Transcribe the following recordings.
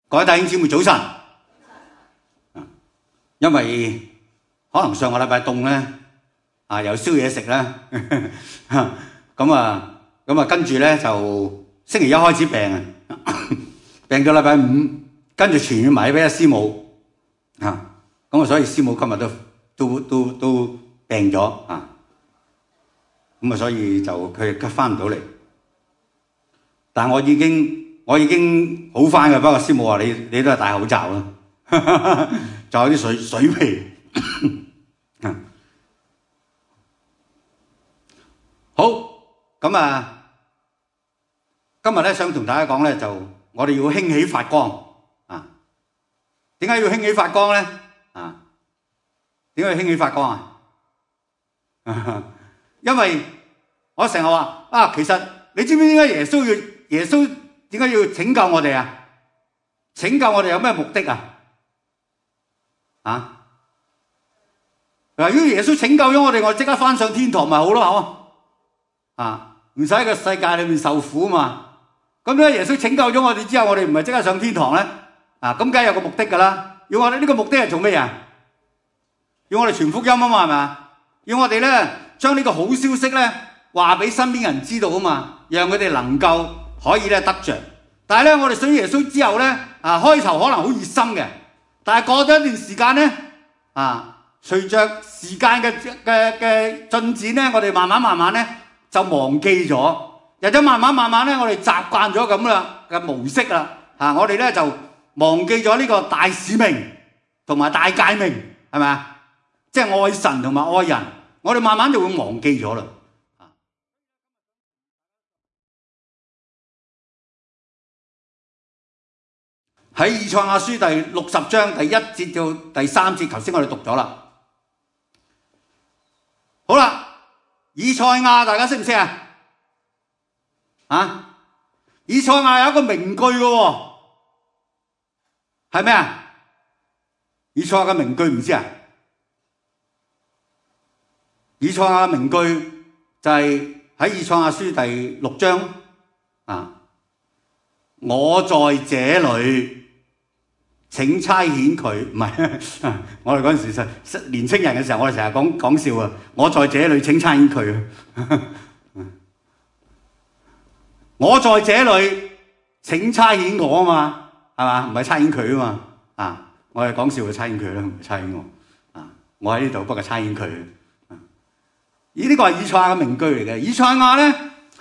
各位弟兄姊妹早晨。因為可能上個禮拜凍咧，又燒嘢食啦，咁跟住咧就星期一開始病啊，病到禮拜5，跟住傳染埋俾阿師母咁所以師母今日都病咗咁所以就佢翻唔到嚟。但我已經好翻嘅，不過師母話你都係戴口罩啦，就有啲水皮。好，咁今日咧想同大家講咧，就我哋要興起發光點解要興起發光咧？點解要興起發光因為我成日話其實你知唔知點解耶穌點解要拯救我哋啊？拯救我哋有咩目的如果耶穌拯救咗我哋，我即刻翻上天堂咪好咯，唔使喺個世界裏面受苦嘛。咁咧耶穌拯救咗我哋之後，我哋唔係即刻上天堂咧？咁梗係有個目的噶啦。要我哋呢個目的係做咩啊？要我哋傳福音啊嘛，係咪？要我哋咧將呢個好消息咧話俾身邊人知道啊嘛，讓佢哋能夠可以咧得着。但係咧我哋信耶穌之後咧開頭可能好熱心嘅，但係過咗一段時間咧隨着時間嘅進展咧，我哋慢慢咧就忘記咗，又咗慢慢咧我哋習慣咗咁啦嘅模式啦我哋咧就忘記咗呢個大使命同埋大誡命，係咪啊？即係愛神同埋愛人，我哋慢慢就會忘記咗啦。喺以賽亞書第60章第1節到第3節，頭先我哋讀咗啦。好啦，以賽亞大家識唔識以賽亞有一個名句嘅喎，係咩啊？以賽亞嘅名句唔知以賽亞嘅名句就係喺以賽亞書第6章我在這裏請差遣佢，唔係我哋嗰陣時年青人嘅時候，我哋成日講笑我在這裏請差遣佢我在這裏請差遣我嘛，係嘛？唔係差遣佢嘛我哋講笑就差遣佢啦，唔係差遣我我喺呢度，不過差遣佢呢個係以賽亞嘅名句嚟嘅。以賽亞咧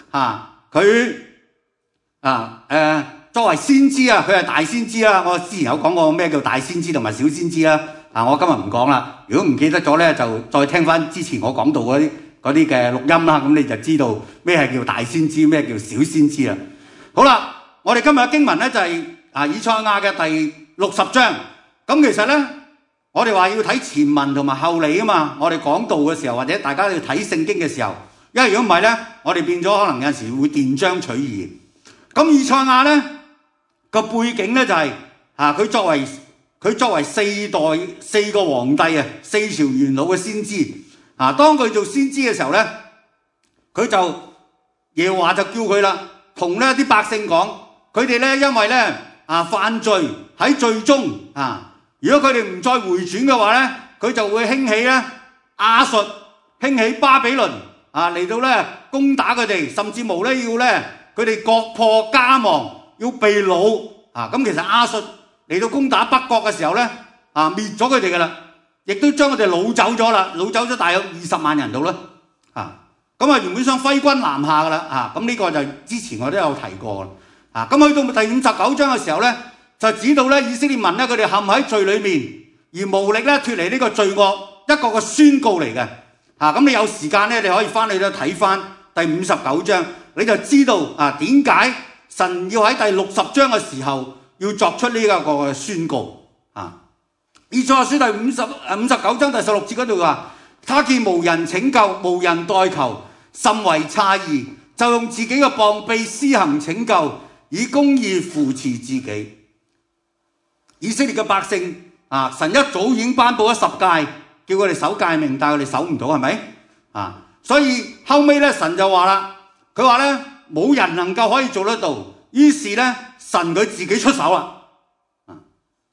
佢作為先知佢係大先知啦。我之前有講過咩叫大先知同埋小先知啦我今日唔講啦。如果唔記得咗咧，就再聽翻之前我講到嗰啲嘅錄音啦，咁你就知道咩係叫大先知，咩叫小先知啦。好啦，我哋今日嘅經文咧就係以賽亞嘅第60章。咁其實咧我哋話要睇前文同埋後理啊嘛。我哋講道嘅時候，或者大家要睇聖經嘅時候，因為如果唔係咧，我哋變咗可能有陣時會斷章取義。咁以賽亞咧個背景咧就係佢作為四個皇帝4朝元老嘅先知當佢做先知嘅時候咧，佢就耶和華就叫佢啦，同呢啲百姓講，佢哋咧因為咧犯罪喺罪中如果佢哋唔再回轉嘅話咧，佢就會興起咧亞述，興起巴比倫嚟到咧攻打佢哋，甚至無咧要咧佢哋國破家亡，要被擄咁其實亞述嚟到攻打北國嘅時候咧滅咗佢哋噶啦，亦都將佢哋擄走咗啦，擄走咗大約20萬人度啦咁原本想揮軍南下噶啦咁呢個就之前我都有提過啦咁去到第59章嘅時候咧，就指到咧以色列民咧佢哋陷喺罪裏面，而無力咧脫離呢個罪惡，一個個宣告嚟嘅咁你有時間咧，你可以翻去咧睇翻第59章，你就知道點解神要喺第60章嘅時候要作出呢一個宣告以賽亞書第59章第16節嗰度話，他見無人拯救，無人代求，甚為詫異，就用自己嘅膀臂施行拯救，以公義扶持自己。以色列嘅百姓神一早已經頒布咗10誡，叫佢哋守誡命，但係佢哋守唔到，係咪所以後尾咧神就話啦，佢話咧冇人能夠可以做得到，於是咧神佢自己出手啦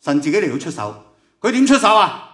神自己嚟到出手。佢點出手啊？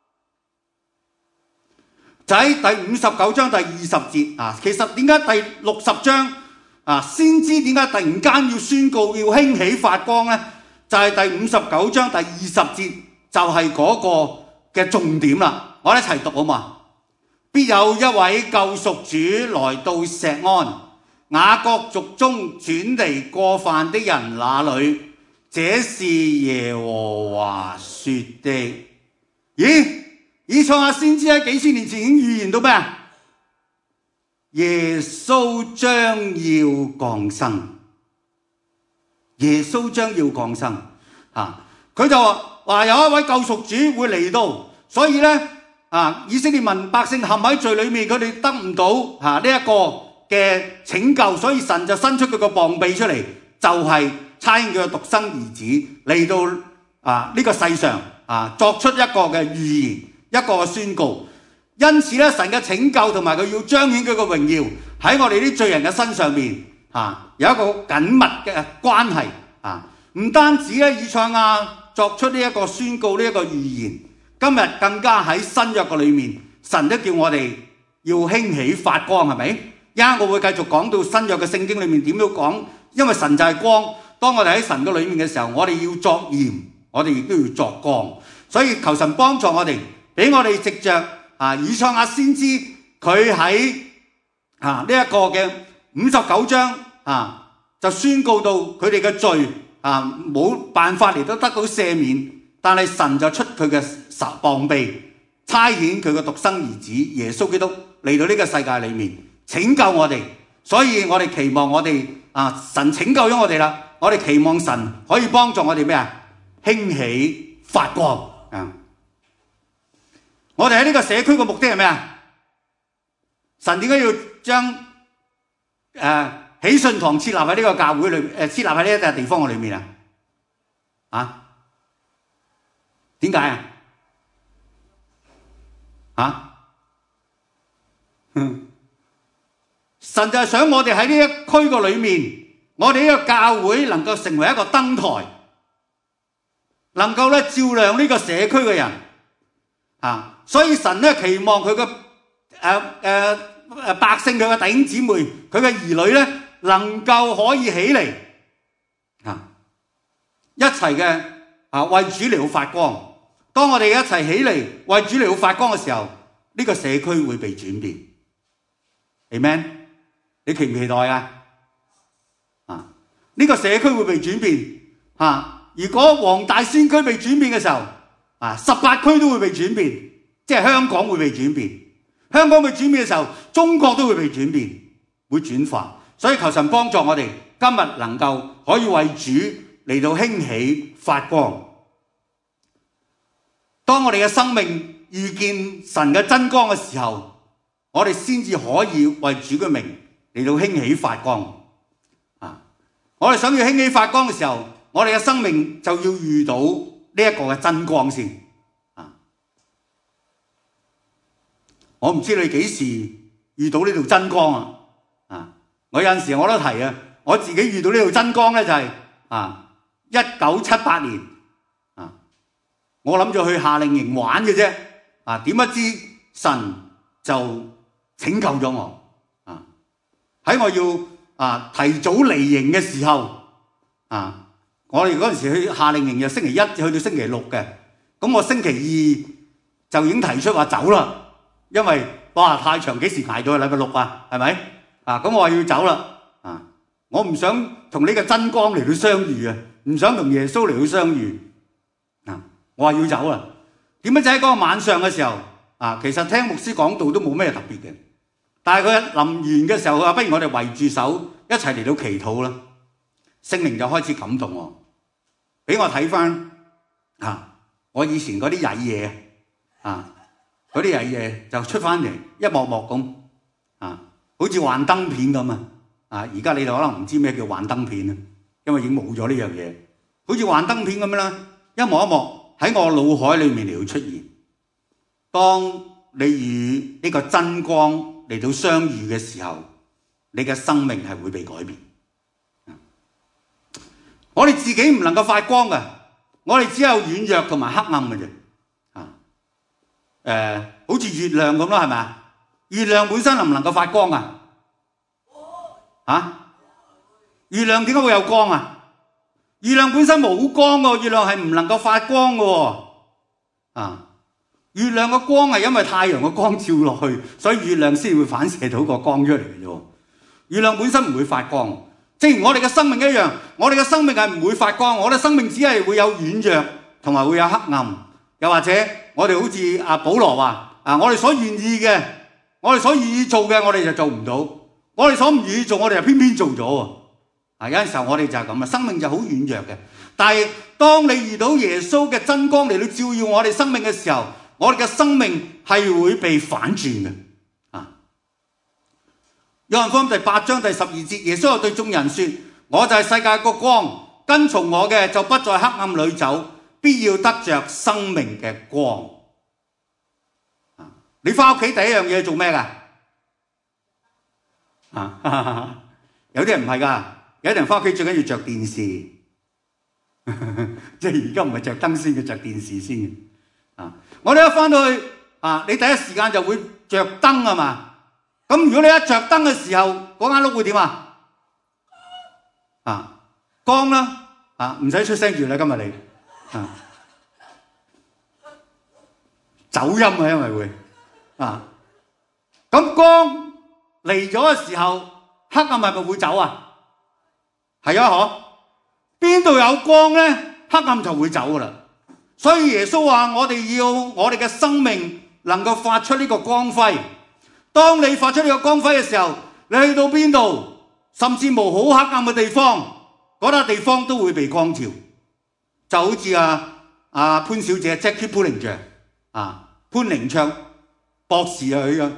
就喺第59章第20節啊。其實點解第60章啊先知點解突然間要宣告要興起發光呢？就係第59章第20節就係嗰個嘅重點啦。我哋一齊讀好嘛？必有一位救贖主來到錫安，雅各族中轉離過犯的人那裏，這是耶和華說的。咦？以賽亞先知喺幾千年前已經預言到咩啊？耶穌將要降生，耶穌將要降生啊！佢就話有一位救贖主會嚟到，所以呢，以色列民百姓陷喺罪裏面，佢哋得唔到呢一個嘅拯救，所以神就伸出佢個膀臂出嚟，就係差遣佢嘅獨生兒子嚟到呢個世上作出一個嘅預言，一個嘅宣告。因此咧，神嘅拯救同埋佢要彰顯佢嘅榮耀喺我哋啲罪人嘅身上面有一個緊密嘅關係唔單止咧，以賽亞作出呢一個宣告，呢一個預言，今日更加喺新約嘅裏面，神都叫我哋要興起發光，係咪？一陣我會繼續講到新約嘅聖經裏面點樣講，因為神就係光，當我哋喺神嘅裏面嘅時候，我哋要作鹽，我哋亦都要作光，所以求神幫助我哋，俾我哋藉着以賽亞先知佢喺呢一個嘅59章就宣告到佢哋嘅罪冇辦法嚟到得到赦免，但係神就出佢嘅膀臂，差遣佢嘅獨生兒子耶穌基督嚟到呢個世界裏面拯救我哋，所以我哋期望我哋神拯救咗我哋啦，我哋期望神可以幫助我哋咩啊？興起發光我哋喺呢個社區嘅目的係咩啊？神點解要將喜信堂設立喺呢個教會裏設立喺呢一笪地方嘅裏面點解神就係想我哋喺呢一區個裏面，我哋呢個教會能夠成為一個燈台，能夠咧照亮呢個社區嘅人所以神咧期望佢嘅百姓，佢嘅弟兄姊妹，佢嘅兒女咧能夠可以起嚟一齊嘅為主嚟到發光。當我哋一齊起嚟為主嚟到發光嘅時候，呢個社區會被轉變。Amen？ 你期唔期待呢個社區會被轉變如果黃大仙區被轉變嘅時候18區都會被轉變，即係香港會被轉變。香港被轉變嘅時候，中國都會被轉變，會轉化。所以求神幫助我哋今日能夠可以為主嚟到興起發光。當我哋嘅生命遇見神嘅真光嘅時候，我哋先至可以為主嘅名嚟到興起發光我哋想要興起發光嘅時候，我哋嘅生命就要遇到呢一個嘅真光先我唔知你幾時遇到呢條真光我有陣時我都提我自己遇到呢條真光咧就係1978年我諗住去夏令營玩嘅啫點不知神就拯救咗我喺我要提早離營嘅時候我哋嗰陣時去夏令營就星期1去到星期6嘅，咁我星期2就已經提出話走啦。因為哇太長，幾時捱到禮拜6係咪咁我話要走啦我唔想同呢個真光嚟到相遇唔想同耶穌嚟到相遇我話要走啦。點解就喺嗰個晚上嘅時候其實聽牧師講道都冇咩特別嘅，但係佢臨完嘅時候，佢話不如我哋圍住手一齊嚟到祈禱啦。聖靈就開始感動我，俾我睇翻我以前嗰啲曳嘢嗰啲曳嘢就出翻嚟一幕幕咁好似幻燈片咁而家你哋可能唔知咩叫幻燈片因為已經冇咗呢樣嘢，好似幻燈片咁樣啦，一幕一幕喺我腦海裏面嚟到出現。當你與呢個真光嚟到相遇嘅時候，你嘅生命係會被改變。我哋自己唔能夠發光嘅， 我哋只有軟弱同埋黑暗嘅啫。好似月亮咁啦，係咪啊？月亮本身能唔能夠發光啊？月亮點解會有光啊？月亮本身冇光嘅，月亮係唔能夠發光嘅。月亮嘅光係因為太陽嘅光照落去，所以月亮先會反射到個光出嚟嘅啫。月亮本身唔會發光，正如我哋嘅生命一樣，我哋嘅生命係唔會發光，我哋嘅生命只係會有軟弱同埋會有黑暗。又或者我哋好似阿保羅話，我哋所願意嘅，我哋所願意做嘅，我哋就做唔到；我哋所唔願意做，我哋就偏偏做咗。有陣時候我哋就係咁啊，生命就好軟弱嘅。但係當你遇到耶穌嘅真光嚟到照耀我哋生命嘅時候，我哋嘅生命係會被反轉嘅。約翰福音第8章第12節，耶穌又對眾人說：我就係世界個光，跟從我嘅就不在黑暗裏走，必要得着生命嘅光。你返屋企第一樣嘢做咩㗎？有啲人唔係㗎，有啲人返屋企最緊要着電視，即係而家唔係着燈先，要着電視先。我哋一返到去，你第一時間就會着燈啊嘛。咁如果你一着燈嘅時候，嗰間屋會點啊？光啦，唔使出聲住啦，今日你走音啊，因為會咁光嚟咗嘅時候，黑暗係咪會走啊？係啊，嗬？邊度有光咧，黑暗就會走噶啦。所以耶穌話：我哋要我哋嘅生命能夠發出呢個光輝。當你發出呢個光輝嘅時候，你去到邊度，甚至無好黑暗嘅地方，嗰笪地方都會被光照。就好似潘小姐 Jackie Pullinger 潘寧卓博士佢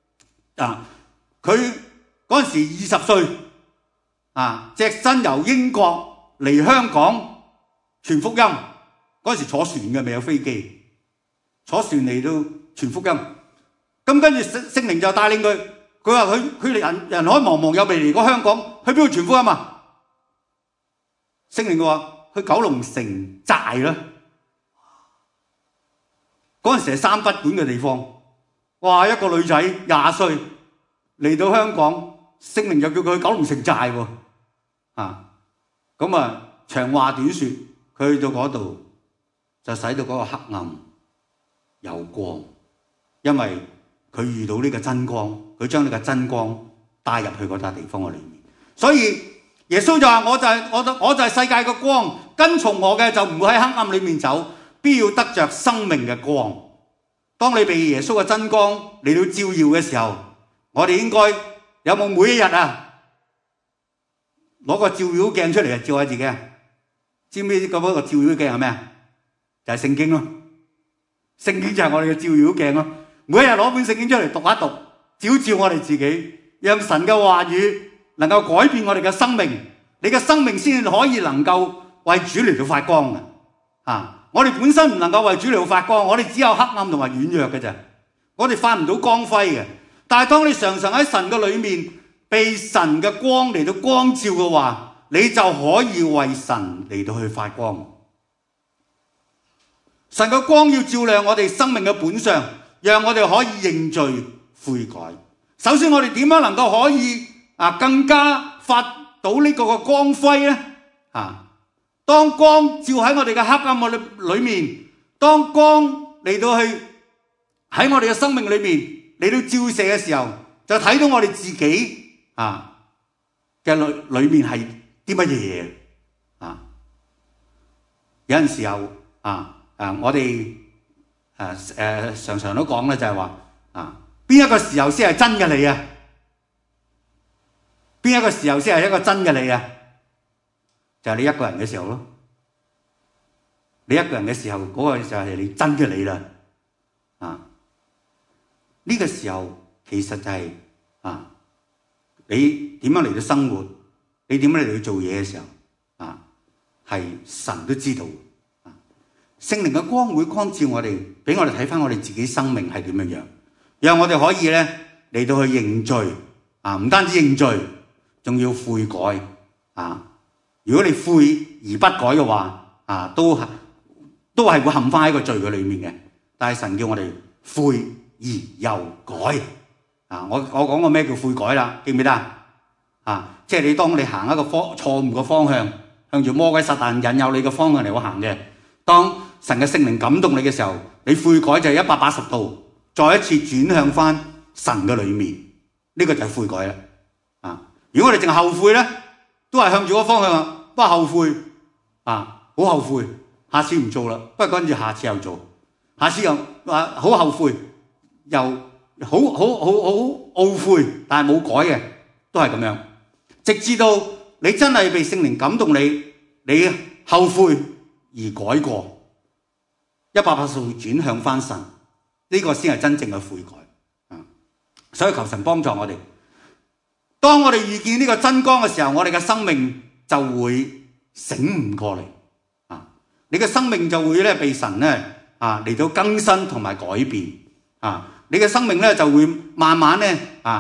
佢嗰陣時20歲隻身由英國嚟香港傳福音，嗰陣時坐船嘅，未有飛機，坐船嚟到傳福音。咁跟住聖靈就帶領佢，佢話佢人海茫茫又未嚟過香港，去邊度傳福音啊？聖靈佢話去九龍城寨啦。嗰陣時係3不管嘅地方，哇！一個女仔20歲嚟到香港，聖靈就叫佢去九龍城寨喎。咁長話短説，佢去到嗰度就使到嗰個黑暗有光，因為佢遇到呢個真光，佢將呢個真光帶入去嗰笪地方嘅裏面。所以耶穌就話：我就係世界嘅光，跟從我嘅就唔會喺黑暗裏面走，必要得着生命嘅光。當你被耶穌嘅真光嚟到照耀嘅時候，我哋應該有冇每一日攞個照妖鏡出嚟照下自己？知唔知嗰個照妖鏡係咩？就係聖經咯。聖經就係我哋嘅照妖鏡咯。每一日攞本聖經出嚟讀一讀，照照我哋自己，讓神嘅話語能夠改變我哋嘅生命。你嘅生命先可以能夠為主嚟到發光嘅。我哋本身唔能夠為主嚟到發光，我哋只有黑暗同埋軟弱嘅啫，我哋發唔到光輝嘅。但係當你常常喺神嘅裏面，被神嘅光嚟到光照嘅話，你就可以為神嚟到去發光。神嘅光要照亮我哋生命嘅本相，讓我哋可以認罪悔改。首先我哋點樣能夠可以更加發到呢個嘅光輝呢？當光照喺我哋嘅黑暗裏面，當光嚟到去喺我哋嘅生命裏面嚟到照射嘅時候，就睇到我哋自己嘅裏面係啲乜嘢嘢。有陣時候我哋常常都講咧，就係話邊一個時候先係真嘅你啊？邊一個時候先係一個真嘅你啊？就係你一個人嘅時候咯。你一個人嘅時候，嗰個就係你真嘅你啦。呢個時候其實就係你點樣嚟到生活，你點樣嚟到做嘢嘅時候，係神都知道。聖靈嘅光會光照我哋，俾我哋睇翻我哋自己生命係點樣樣，讓我哋可以咧嚟到去認罪。唔單止認罪，仲要悔改。如果你悔而不改嘅話，都都係會陷翻喺個罪嘅裏面嘅。但係神叫我哋悔而又改啊！我講過咩叫悔改啦？記唔記得啊？即係當你行一個錯誤嘅方向，向住魔鬼撒旦引誘你嘅方向嚟行嘅，當神嘅聖靈感動你嘅時候，你悔改就係180度，再一次轉向翻神嘅裏面，呢個就係悔改啦。啊！如果我哋淨係後悔咧，都係向住個方向，不過後悔啊，好後悔，下次唔做啦，不過跟住下次又做，下次又話好後悔，又好懊悔，但係冇改嘅，都係咁樣，直至到你真係被聖靈感動你後悔而改過，180度轉向翻神，呢個先係真正嘅悔改。所以求神幫助我哋。當我哋遇見呢個真光嘅時候，我哋嘅生命就會醒悟過嚟啊！你嘅生命就會咧被神咧嚟到更新同埋改變啊！你嘅生命咧就會慢慢咧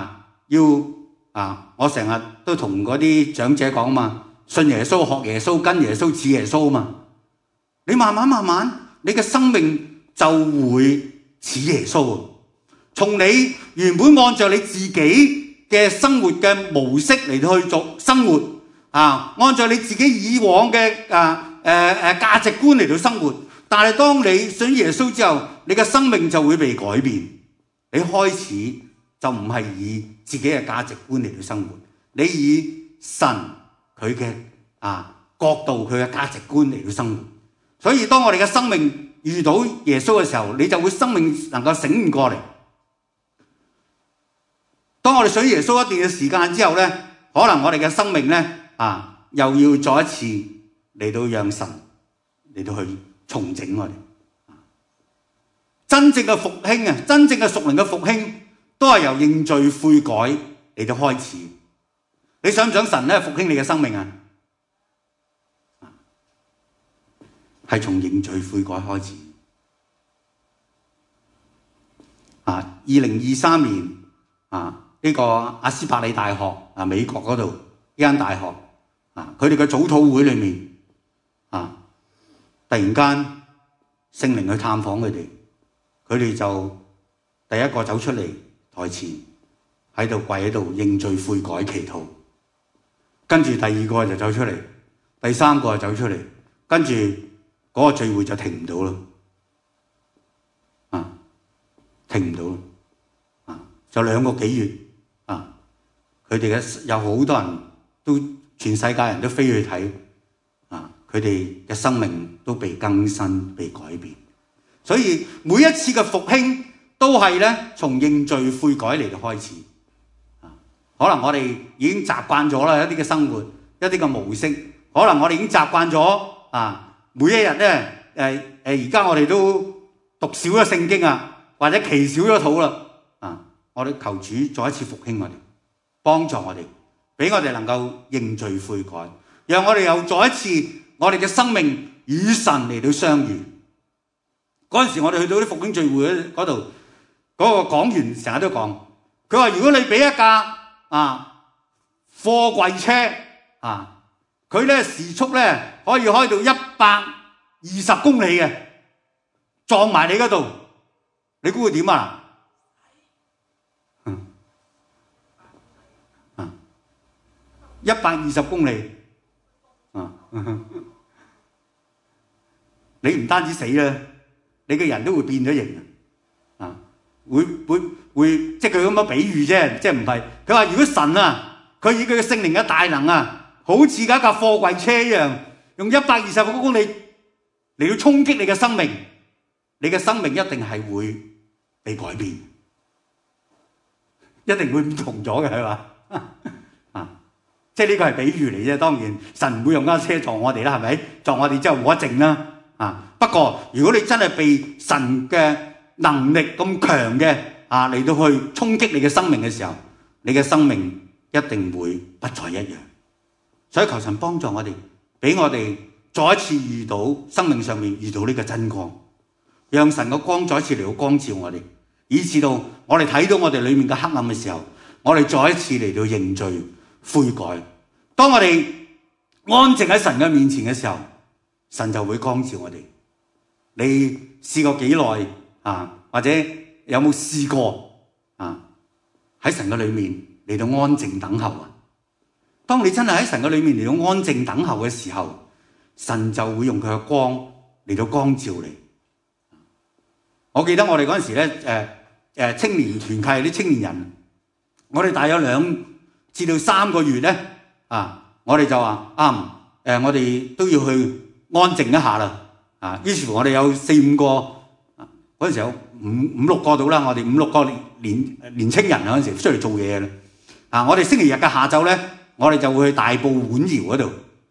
我成日都同嗰啲長者講嘛，信耶穌、學耶穌、跟耶穌、似耶穌嘛。你慢慢，你嘅生命就會似耶穌。從你原本按照你自己嘅生活嘅模式嚟到去做生活按照你自己以往嘅價值觀嚟到生活，但係當你信耶穌之後，你嘅生命就會被改變。你開始就唔係以自己嘅價值觀嚟到生活，你以神佢嘅角度、佢嘅價值觀嚟到生活。所以當我哋嘅生命遇到耶穌嘅時候，你就會生命能夠醒悟過嚟。當我哋信耶穌一段嘅時間之後咧，可能我哋嘅生命咧又要再一次嚟到讓神嚟到去重整我哋。真正嘅復興啊，真正嘅屬靈嘅復興，都係由認罪悔改嚟到開始。你想唔想神咧復興你嘅生命啊？係從認罪悔改開始。2023年呢個阿斯伯里大學美國嗰度呢間大學佢哋嘅早禱會裏面突然間聖靈去探訪佢哋，佢哋就第一個走出嚟台前喺度跪喺度認罪悔改祈禱，跟住第二個就走出嚟，第三個就走出嚟，跟住嗰個聚會就停唔到啦，停唔到啦，就2個幾月。佢哋有好多人都全世界人都飛去睇，佢哋嘅生命都被更新、被改變。所以每一次嘅復興都係咧從認罪悔改嚟到開始。可能我哋已經習慣咗啦，一啲嘅生活、一啲嘅模式，可能我哋已經習慣咗每一日咧而家我哋都讀少咗聖經或者祈少咗禱啦。我哋求主再一次復興我哋，幫助我哋，俾我哋能夠認罪悔改，讓我哋又再一次我哋嘅生命與神嚟到相遇。嗰陣時我哋去到啲復興聚會嗰度，嗰個講員成日都講，佢話如果你俾一架貨櫃車佢咧時速咧可以開到120公里嘅，撞埋你嗰度，你估會點啊？120公里你唔單止死啦，你嘅人都會變咗形會即係佢咁樣比喻啫，即係唔係佢話如果神佢以佢嘅聖靈嘅大能好似一架貨櫃車一樣，用120公里嚟到衝擊你嘅生命，你嘅生命一定係會被改變，一定會唔同咗嘅，係嘛？即係呢個係比喻嚟啫，當然神唔會用架車撞我哋啦，係咪？撞我哋之後冇得靜啦。不過如果你真係被神嘅能力咁強嘅嚟到去衝擊你嘅生命嘅時候，你嘅生命一定會不再一樣。所以求神幫助我哋，俾我哋再一次遇到生命上面遇到呢個真光，讓神嘅光再一次嚟到光照我哋，以至到我哋睇到我哋裏面嘅黑暗嘅時候，我哋再一次嚟到認罪悔改。當我哋安靜喺神嘅面前嘅時候，神就會光照我哋， 你試過幾耐啊？或者有冇試過啊？喺神嘅裏面嚟到安靜等候啊！當你真係喺神嘅裏面嚟到安靜等候嘅時候，神就會用佢嘅光嚟到光照你。我記得我哋嗰陣時咧，青年團契啲青年人，我哋大約2至到3個月咧，我哋就話我哋都要去安靜一下啦。於是乎我哋有4、5個，嗰陣時有5、6個到啦，我哋5、6個年青人嗰陣時出嚟做嘢啦。我哋星期日嘅下晝咧，我哋就會去大埔碗窯嗰度，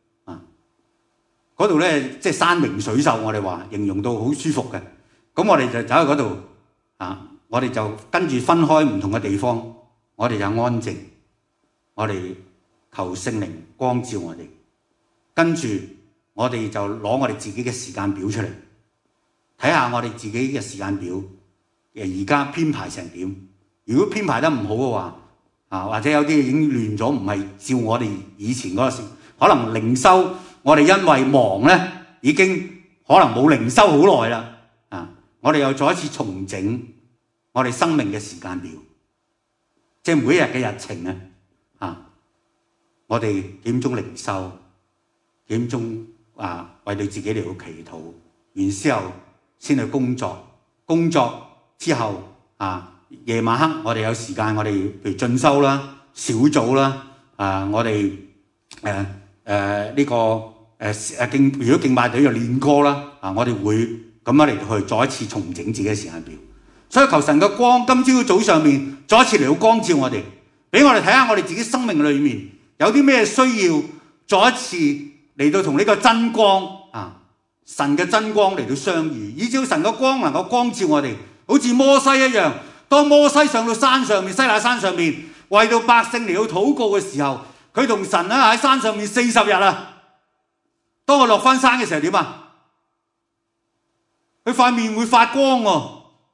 嗰度咧即係山明水秀，我哋話形容到好舒服嘅。咁我哋就走去嗰度，我哋就跟住分開唔同嘅地方，我哋就安靜，我哋求聖靈光照我哋，跟住我哋就攞我哋自己嘅時間表出嚟，睇下我哋自己嘅時間表而家編排成點。如果編排得唔好嘅話，或者有啲已經亂咗，唔係照我哋以前嗰個時，可能靈修我哋因為忙咧，已經可能冇靈修好耐啦。我哋又再一次重整我哋生命嘅時間表，即係每一日嘅日程我哋幾點鐘靈修，幾點鐘為對自己嚟到祈禱，然之後先去工作。工作之後夜晚黑我哋有時間，我哋譬如進修啦、小組啦，我哋呢個如果敬拜隊就練歌啦，我哋會咁樣嚟到去再一次重整自己嘅時間表。所以求神嘅光今朝早上面再一次嚟到光照我哋，俾我哋睇下我哋自己生命裏面有啲咩需要再一次嚟到同呢個真光神嘅真光嚟到相遇，以至神嘅光能夠光照我哋，好似摩西一樣。當摩西上到山上面，西乃山上面為到百姓嚟到禱告嘅時候，佢同神喺山上面40日啦。當佢落翻山嘅時候點啊？佢塊面會發光喎，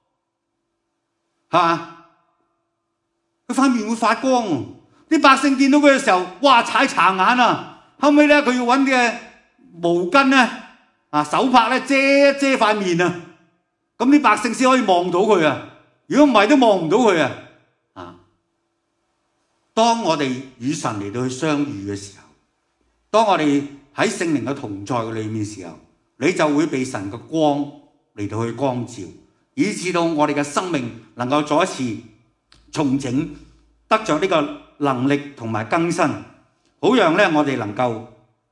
係嘛？佢塊面會發光喎。啲百姓見到佢嘅時候，哇！踩殘眼啊！後尾咧，佢要揾嘅毛巾咧，手帕咧遮一遮塊面啊。咁啲百姓先可以望到佢啊。如果唔係都望唔到佢啊！當我哋與神嚟到去相遇嘅時候，當我哋喺聖靈嘅同在嘅裏面嘅時候，你就會被神嘅光嚟到去光照，以致到我哋嘅生命能夠再一次重整，得着呢個能力同埋更新，好讓咧我哋能夠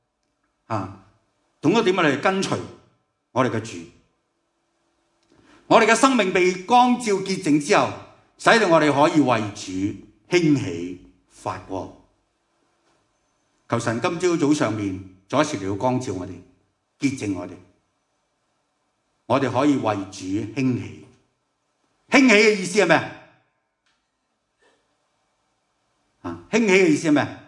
懂得點樣嚟跟隨我哋嘅主。我哋嘅生命被光照潔淨之後，使到我哋可以為主興起發光。求神今朝早上面再一次嚟到光照我哋，潔淨我哋。我哋可以為主興起。興起嘅意思係咩？興起嘅意思係咩？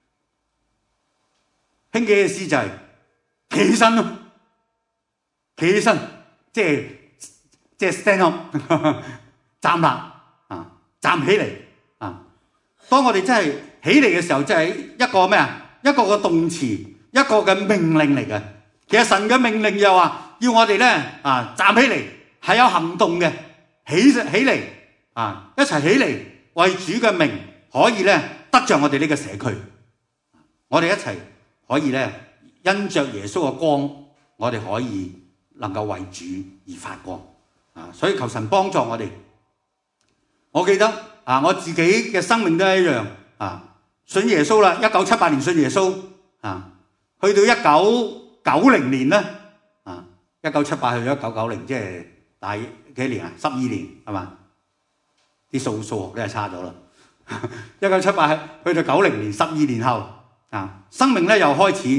興起嘅意思就係企起身咯，企起身，即係 stand up 站立站起嚟當我哋真係起嚟嘅時候，真係一個咩啊？一個嘅動詞，一個嘅命令嚟嘅。其實神嘅命令又話要我哋咧站起嚟，係有行動嘅，起嚟一齊起嚟為主嘅名可以咧得着我哋呢個社區。我哋一齊可以咧因着耶穌嘅光，我哋可以能夠為主而發光。所以求神幫助我哋。我記得我自己嘅生命都係一樣信耶穌啦。1978年信耶穌去到1990年咧1978去到1990，即係大幾年啊？12年係嘛？啲數學都係差咗啦。1978去到90年，12年後生命咧又開始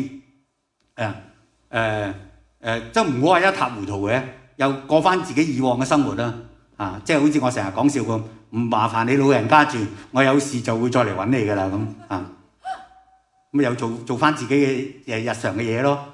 即係唔好話一塌糊塗嘅。又過翻自己以往嘅生活啦，即係好似我成日講笑咁，唔麻煩你老人家住，我有事就會再嚟揾你噶啦咁又做翻自己嘅日常嘅嘢咯，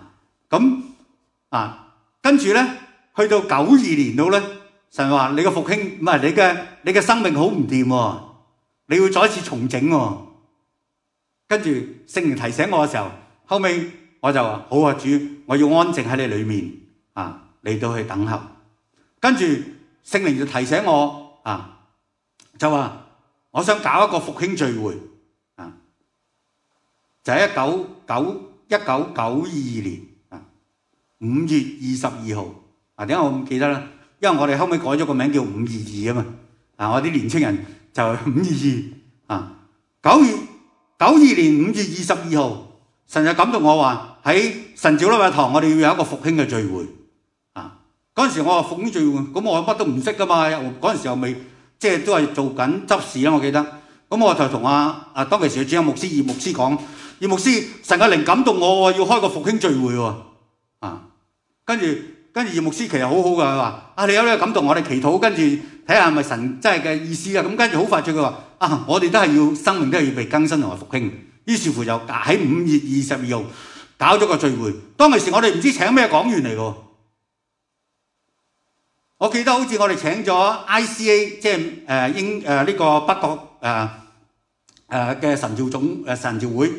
跟住咧去到92年度咧，神話你嘅復興唔係你嘅生命好唔掂喎，你要再一次重整喎，跟住聖靈提醒我嘅時候，後尾我就話好啊，主，我要安靜喺你裏面嚟到去等候。跟住聖靈就提醒我就話我想搞一個復興聚會就喺1992年5月22號點解我唔記得啦？因為我哋後尾改咗個名叫522啊嘛我啲年青人就係5229月92年5月22號，神就感動我話喺神召禮拜堂，我哋要有一個復興嘅聚會嗰陣時我話復興聚會，咁我乜都唔識噶嘛，嗰陣時候未即係都係做緊執事啦，我記得。咁我就同當其時嘅主任牧師葉牧師講，葉牧師，神嘅靈感動我要開個復興聚會喎跟住葉牧師其實好好噶，佢話你有呢個感動，我哋祈禱，跟住睇下係咪神真係嘅意思啊。咁跟住好快脆佢話我哋都係要生命都係要被更新同埋復興。於是乎就喺5月22號搞咗個聚會。當其時我哋唔知請咩講員嚟㗎。我記得好似我哋請咗 ICA， 即係呢個北角嘅神召會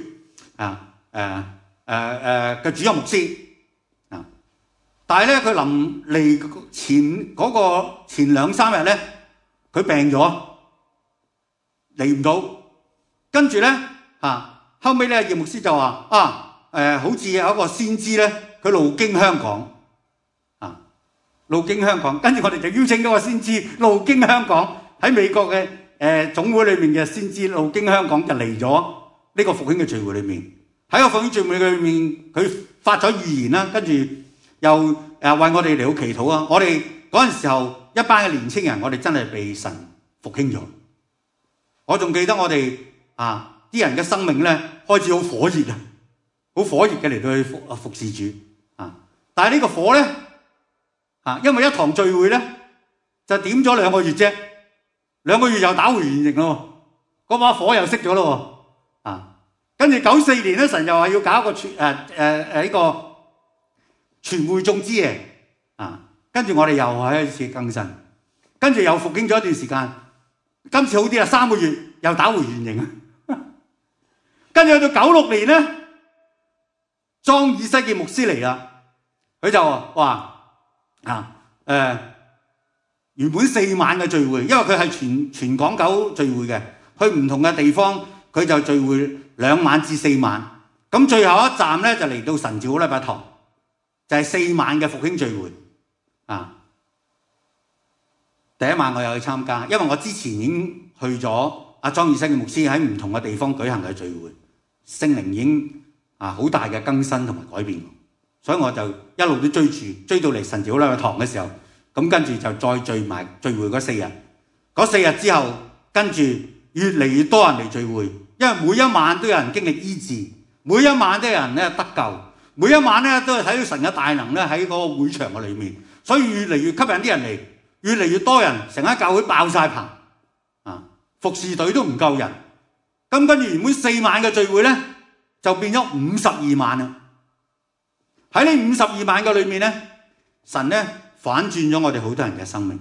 嘅主任牧師但係咧佢臨嚟前2-3日咧，佢病咗嚟唔到，跟住咧後尾咧葉牧師就話好似有一個先知咧，佢路經香港。路經香港，跟住我哋就邀請咗個先知路經香港，喺美國嘅總會裏面嘅先知路經香港就嚟咗呢個復興嘅聚會裏面。喺個復興聚會裏面，佢發咗預言啦，跟住又為我哋嚟到祈禱啊！我哋嗰陣時候一班嘅年青人，我哋真係被神復興咗。我仲記得我哋啲人嘅生命咧開始好火熱好火熱嘅嚟到去服侍主但係呢個火咧因為一堂聚會咧就點咗2個月啫，2個月又打回原形咯，嗰把火又熄咗咯跟住94年咧，神又話要搞一個呢個全會眾之夜跟住我哋又係一次更新，跟住又復興咗一段時間，今次好啲3個月又打回原形跟住去到96年咧，莊以西結牧師嚟啦，佢就話原本4晚嘅聚會，因為佢係全港九聚會嘅，去唔同嘅地方佢就聚會2晚至4晚，咁最後一站咧就嚟到神召禮拜堂，就係4晚嘅復興聚會第一晚我有去參加，因為我之前已經去咗莊以西嘅牧師喺唔同嘅地方舉行嘅聚會，聖靈已經好大嘅更新同埋改變。所以我就一路都追到嚟神召禮拜堂嘅時候，咁跟住就再聚會嗰4日。嗰4日之後，跟住越嚟越多人嚟聚會，因為每一晚都有人經歷醫治，每一晚都有人咧得救，每一晚咧都係睇到神嘅大能咧喺嗰個會場嘅裏面，所以越嚟越吸引啲人嚟，越嚟越多人，成間教會爆晒棚服侍隊都唔夠人。咁跟住原本4晚嘅聚會咧，就變咗52晚啦。喺呢52晚嘅裏面咧，神咧反轉咗我哋好多人嘅生命。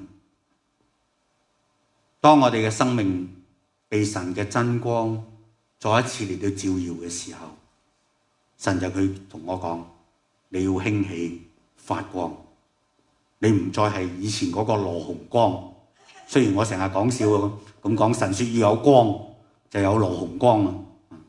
當我哋嘅生命被神嘅真光再一次嚟到照耀嘅時候，神就佢同我講：你要興起發光，你唔再係以前嗰個羅紅光。雖然我成日講笑咁講，神說要有光就有羅紅光啊。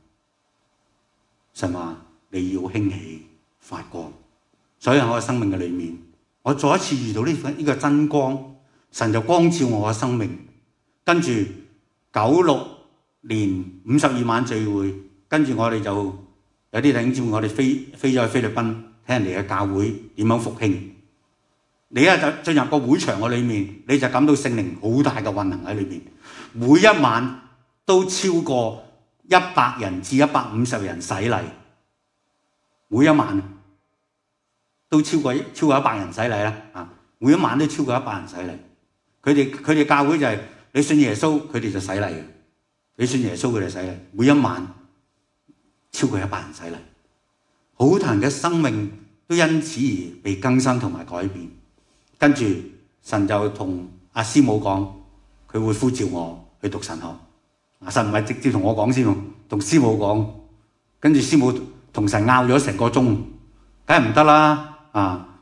神話你要興起發光，所以喺我嘅生命嘅裏面，我再一次遇到呢個真光，神就光照我嘅生命。跟住96年52晚聚會，跟住我哋就有啲弟兄姊妹，我哋飛咗去菲律賓聽人哋嘅教會點樣復興。你就進入個會場嘅裏面，你就感到聖靈好大嘅運行喺裏面，每一晚都超過100人至150人洗禮，每一晚都超過100人洗禮啦每一晚都超過100人洗禮。佢哋教會就係你信耶穌，佢哋就洗禮嘅；你信耶穌，佢哋洗禮。每一晚超過100人洗禮，好多人嘅生命都因此而被更新同埋改變。跟住神就同阿師母講，佢會呼召我去讀神學。神唔係直接同我講先，同師母講。跟住師母同神拗咗成個鐘，梗係唔得啦！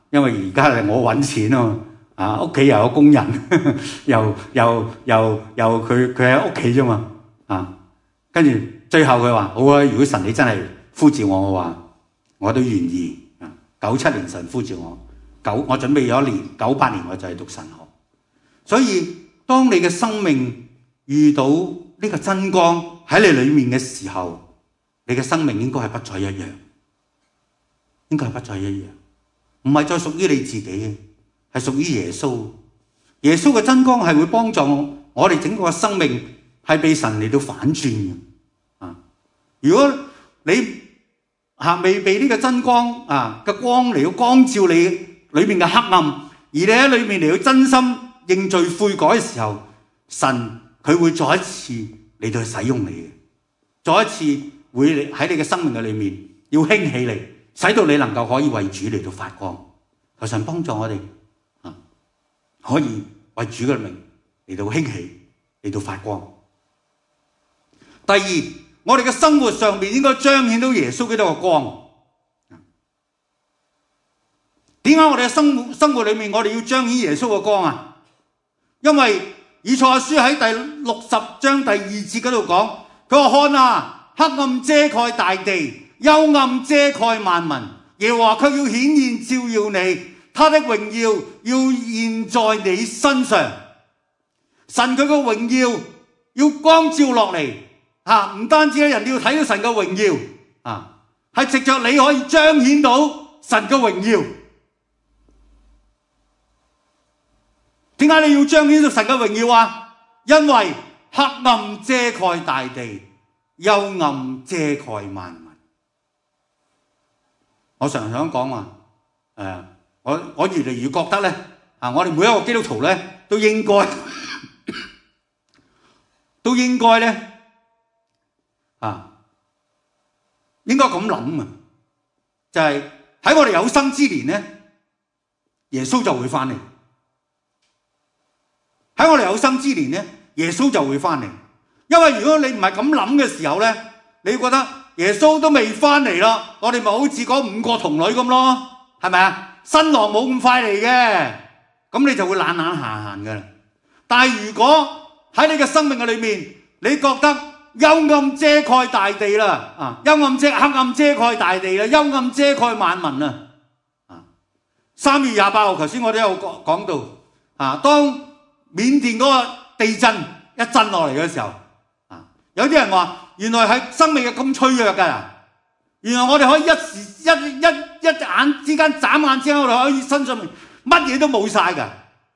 因為而家係我揾錢啊嘛，屋企又有工人，又佢喺屋企啫嘛，跟住最後佢話好啊，如果神你真係呼召我嘅話，我都願意。97年神呼召我，我準備咗一年，98年我就係讀神學。所以當你嘅生命遇到呢個真光喺你裏面嘅時候，你嘅生命應該係不再一樣，應該係不再一樣，唔係再屬於你自己嘅，係屬於耶穌。耶穌嘅真光係會幫助我哋整個生命係被神嚟到反轉嘅。如果你未被呢個真光嘅光嚟到光照你裏面嘅黑暗，而你喺裏面嚟到真心認罪悔改嘅時候，神佢會再一次嚟到去使用你嘅，再一次會喺你嘅生命嘅裏面要興起你，使到你能夠可以為主嚟到發光。求神幫助我哋可以為主嘅名嚟到興起，嚟到發光。第二，我哋嘅生活上面應該彰顯到耶穌基督嘅光。點解我哋嘅生活裏面我哋要彰顯耶穌嘅光啊？因為以賽亞書喺第60章第2節嗰度講，佢話看啊，黑暗遮蓋大地，幽暗遮蓋萬民，耶和華卻要顯現照耀你，他的榮耀要現在你身上。神佢嘅榮耀要光照落嚟。唔單止人要睇到神嘅榮耀，係藉着你可以彰顯到神嘅榮耀。點解你要彰顯到神嘅榮耀啊？因為黑暗遮蓋大地，幽暗遮蓋萬民。我常常講話，我越嚟越覺得咧，我哋每一個基督徒咧都應該咧。應該咁諗啊，就係喺我哋有生之年咧，耶穌就會翻嚟。喺我哋有生之年咧，耶穌就會翻嚟。因為如果你唔係咁諗嘅時候咧，你覺得耶穌都未翻嚟啦，我哋咪好似嗰5個童女咁咯，係咪啊？新郎冇咁快嚟嘅，咁你就會懶懶閒閒嘅啦。但係如果喺你嘅生命嘅裏面，你覺得幽暗遮蓋大地啦，黑暗遮蓋大地啦，幽暗遮蓋萬民啊！3月28號，頭先我都有講到，當緬甸嗰個地震一震落嚟嘅時候，有啲人話原來係生命係咁脆弱㗎，原來我哋可以一眼之間眨眼之間，我哋可以身上面乜嘢都冇晒㗎。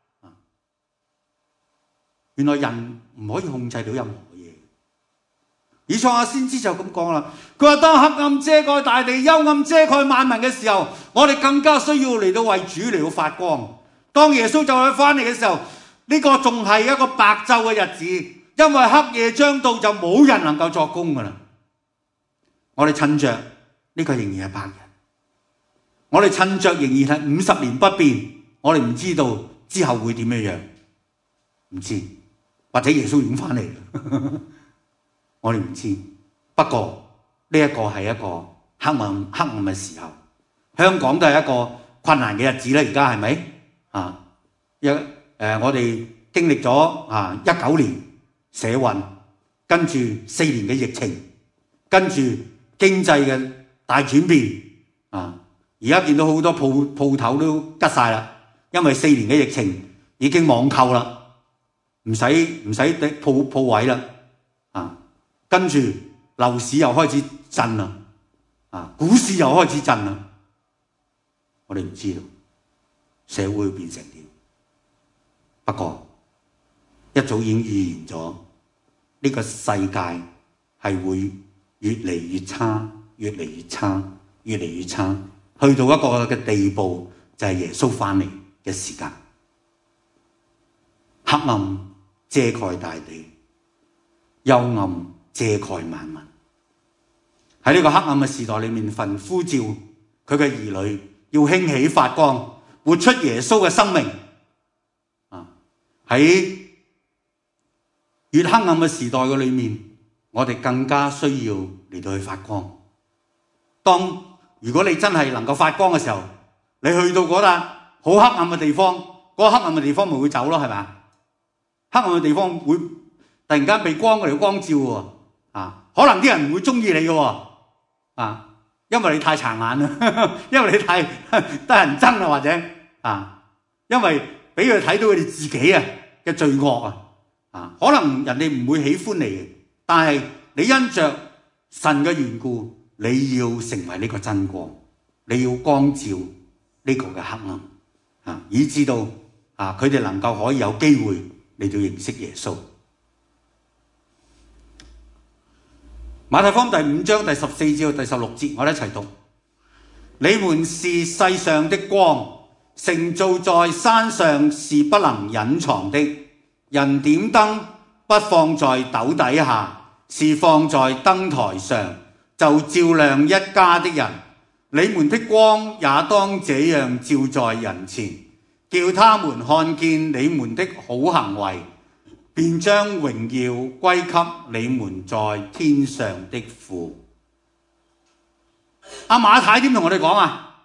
原來人唔可以控制到任何嘢。以賽亞先知就咁講啦，佢話當黑暗遮蓋大地，幽暗遮蓋萬民嘅時候，我哋更加需要嚟到為主嚟到發光。當耶穌就嚟翻嚟嘅時候，呢個仲係一個白晝嘅日子，因為黑夜將到，就冇人能夠作工噶啦。我哋趁着呢個仍然係白日，我哋趁着仍然係50年不變，我哋唔知道之後會點樣，唔知，或者耶穌已經翻嚟啦。我哋唔知，不過呢一個係一個黑暗嘅時候，香港都係一個困難嘅日子啦。而家係咪我哋經歷咗19年社運，跟住4年嘅疫情，跟住經濟嘅大轉變而家見到好多鋪頭都吉晒啦，因為4年嘅疫情已經網購啦，唔使鋪位啦。跟住樓市又開始震啦，股市又開始震啦。我哋唔知道社會會變成點，不過一早已經預言咗呢個世界係會越嚟越差，越嚟越差，越嚟越差，去到一個嘅地步，就係耶穌翻嚟嘅時間。黑暗遮蓋大地，幽暗遮蓋萬民。喺呢個黑暗嘅時代裏面，神呼召佢嘅兒女要興起發光，活出耶穌嘅生命。喺越黑暗嘅時代嘅裏面，我哋更加需要嚟到去發光。如果你真係能夠發光嘅時候， 你去到嗰笪好黑暗嘅地方，嗰個黑暗嘅地方咪會走咯，係咪？黑暗嘅地方會突然間被光嗰條光照喎，可能啲人唔會中意你嘅喎，因為你太殘眼啦，因為你太得人憎啦，或者因為俾佢睇到佢哋自己嘅罪惡可能人哋唔會喜歡你嘅，但係你因着神嘅緣故，你要成為呢個真光，你要光照呢個嘅黑暗以至到佢哋能夠可以有機會嚟到認識耶穌。馬太福音第5章第14至到第16節，我哋一齊讀：你們是世上的光，城造在山上是不能隱藏的。人點燈不放在斗底下，是放在燈台上，就照亮一家的人。你們的光也當這樣照在人前，叫他們看見你們的好行為，便將榮耀歸給你們在天上的父。馬太點同我哋講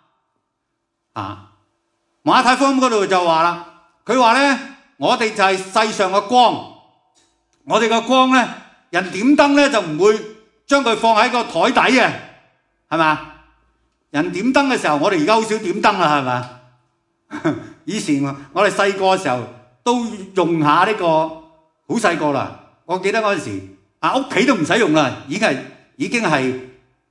馬太福音嗰度就話啦，佢話呢，我哋就係世上嘅光，我哋嘅光呢，人點燈呢就唔會將佢放喺個台底嘅，係咪？人點燈嘅時候，我哋而家好少點燈啦，係咪？以前我哋細個嘅時候都用下呢個，好細個啦。我記得嗰陣時屋企都唔使用啦，已經係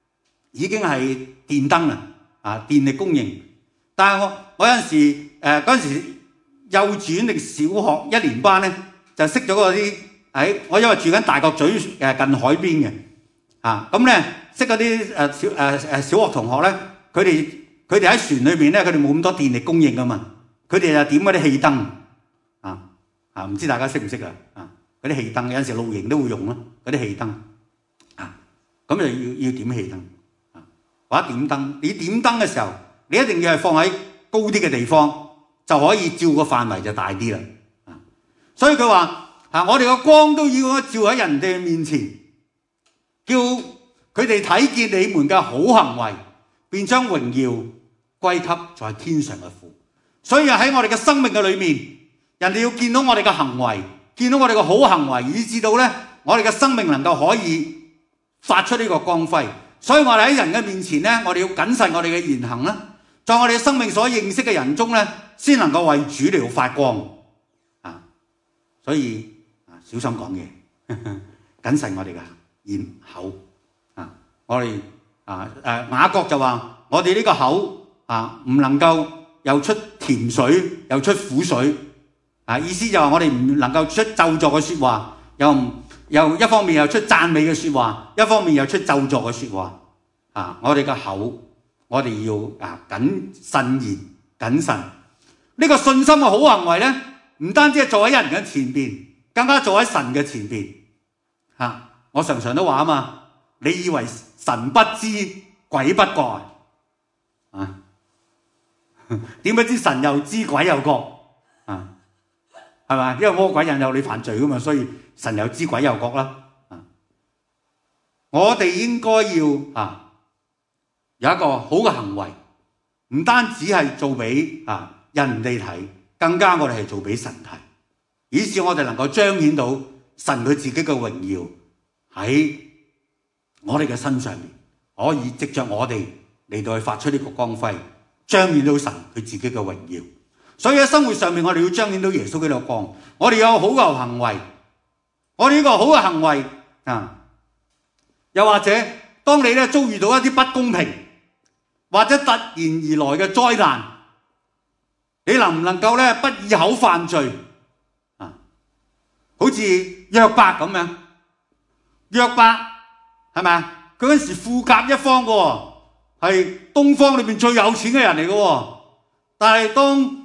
電燈啦，電力供應。但係我有陣時嗰陣時幼稚園定小學1年班咧，就識咗嗰啲我因為住緊大角咀近海邊嘅咁咧，識嗰啲小學同學咧，佢哋喺船裏邊咧，佢哋冇咁多電力供應噶嘛，佢哋就點嗰啲氣燈唔知大家識唔識嗰啲氣燈有陣時露營都會用咯，嗰啲氣燈咁就要點氣燈或者點燈。你點燈嘅時候，你一定要係放喺高啲嘅地方，就可以照個範圍就大啲啦。所以佢話我哋個光都要照喺人哋面前，叫佢哋睇見你們嘅好行為，便將榮耀歸給在天上嘅父。所以喺我哋嘅生命嘅裏面，人哋要見到我哋嘅行為，見到我哋嘅好行為，以至到呢，我哋嘅生命能夠可以發出呢個光輝。所以我哋喺人嘅面前呢，我哋要謹慎我哋嘅言行啦，在我哋嘅生命所認識嘅人中呢，先能夠為主嚟到發光所以小心講嘢，謹慎我哋嘅言口我哋雅各就話我哋呢個口唔能夠又出甜水又出苦水意思就話我哋唔能夠出咒詛嘅說話，又一方面又出讚美嘅說話，一方面又出咒詛嘅說話我哋嘅口，我哋要謹慎言謹慎。呢個信心嘅好行為呢，唔單止係做喺人嘅前邊，更加做喺神嘅前邊我常常都話嘛，你以為神不知鬼不覺點不知神又知鬼又覺係咪？因為魔鬼引誘你犯罪噶嘛，所以神又知鬼又覺啦我哋應該要有一個好嘅行為，唔單止係做俾人哋睇，更加我哋係做俾神睇，以致我哋能夠彰顯到神佢自己嘅榮耀喺我哋嘅身上面，可以藉着我哋嚟到去發出呢個光輝，彰顯到神佢自己嘅榮耀。所以喺生活上面，我哋要彰顯到耶穌基督嘅光。我哋有好嘅行為，我哋呢個好嘅行為又或者當你咧遭遇到一啲不公平或者突然而來嘅災難，你能唔能夠咧不以口犯罪好似約伯咁樣，約伯係咪啊？佢嗰時富甲一方嘅，係東方裏邊最有錢嘅人嚟嘅，但係當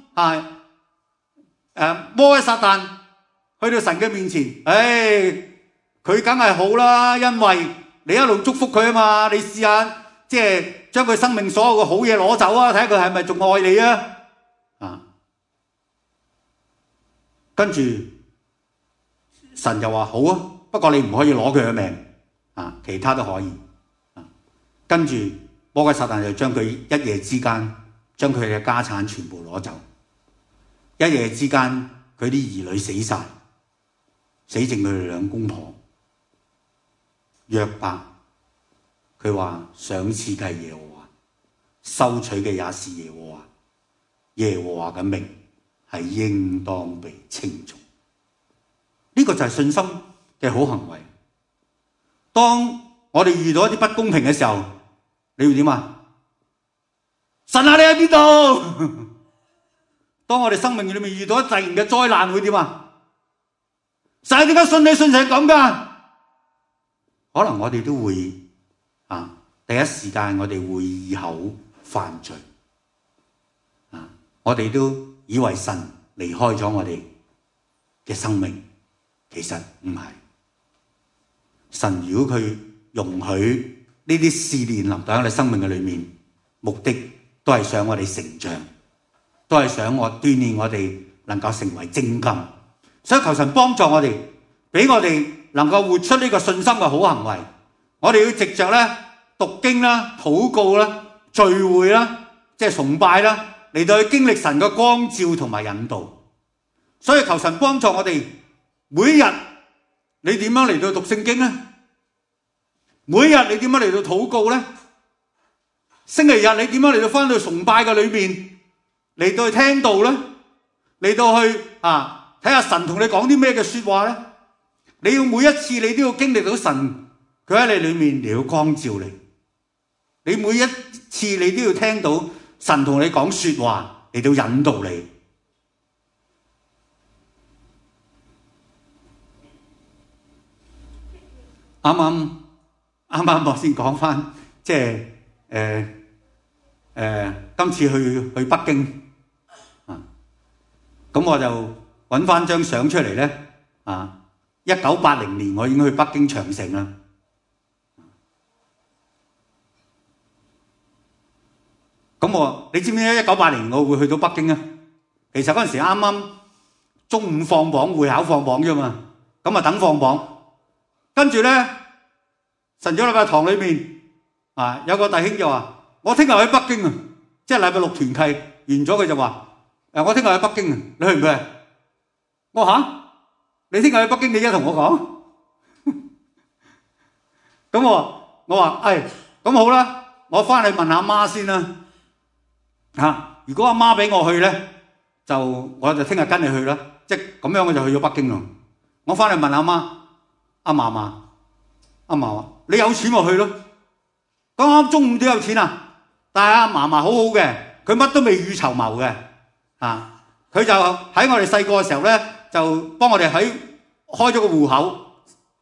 魔鬼撒旦去到神嘅面前，佢梗係好啦，因為你一路祝福佢啊嘛，你試下即係將佢生命所有嘅好嘢攞走啊，睇下佢係咪仲愛你啊？跟住神就話好啊，不過你唔可以攞佢嘅命其他都可以跟住魔鬼撒旦就將佢一夜之間將佢哋嘅家產全部攞走。一夜之間，佢啲兒女死晒，死剩佢哋兩公婆。約伯佢話賞賜嘅係耶和華，收取嘅也是耶和華。耶和華嘅名係應當被稱頌。呢個就係信心嘅好行為。當我哋遇到一啲不公平嘅時候，你會點啊？神啊，你喺邊度？當我哋生命裏面遇到突然嘅災難，會點啊？神啊，點解信你信成咁㗎？可能我哋都會第一時間我哋會以口犯罪。我哋都以為神離開咗我哋嘅生命，其實唔係。神如果佢容許呢啲試煉臨到我哋生命嘅裏面，目的都係想我哋成長，都係想鍛鍊我哋能夠成為精金。所以求神幫助我哋，俾我哋能夠活出呢個信心嘅好行為。我哋要藉着咧讀經啦、禱告啦、聚會啦，即係崇拜啦，嚟到去經歷神嘅光照同埋引導。所以求神幫助我哋，每日你點樣嚟到讀聖經咧？每日你點樣嚟到禱告咧？星期日你點樣嚟到翻到崇拜嘅裏面，嚟到去聽道咧？嚟到去睇下神同你講啲咩嘅說話咧？你要每一次你都要經歷到神佢喺你裏面嚟到光照你。你每一次你都要聽到神同你講說話嚟到引導你。啱啱我先講翻，即係今次去北京咁我就揾翻張相出嚟咧。1980年我已經去北京長城啦。咁你知唔知1980年我會去到北京啊？其實嗰陣時啱啱中午放榜，會考放榜啫嘛。咁等放榜，跟住咧神咗禮拜堂裏面有個弟兄就話：我聽日去北京啊！即係禮拜六團契完咗，佢就話：我聽日去北京啊！你去唔去啊？我話你聽日去北京，你而家同我講？咁我話咁好啦，我翻去問下媽先啦。如果阿媽俾我去咧，我就聽日跟你去啦。即係咁樣我就去咗北京咯。我翻去問阿媽，阿嫲嫲，你有錢我去咯。啱啱中午都有錢啊，但係阿嫲嫲好好嘅，佢乜都未雨綢繆嘅。佢就喺我哋細個嘅時候咧，就幫我哋開咗個戶口，